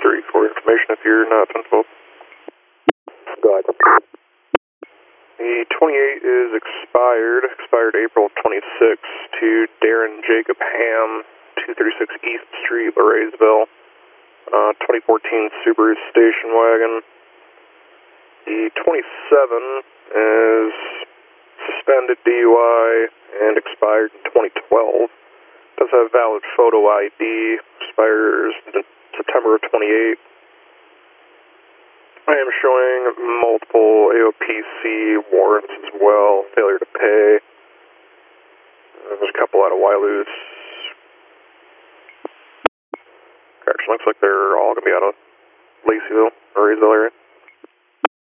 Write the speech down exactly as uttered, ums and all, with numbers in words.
three for information if you're not info. Go ahead. The twenty-eight is expired, expired April twenty-sixth to Darren Jacob Ham, two thirty-six East Street, Larraysville, uh, twenty fourteen Subaru station wagon. The twenty-seven is suspended D U I and expired in twenty twelve. Does have valid photo I D, expires in September of twenty-eight. I am showing multiple A O P C warrants as well, failure to pay. There's a couple out of Wailu's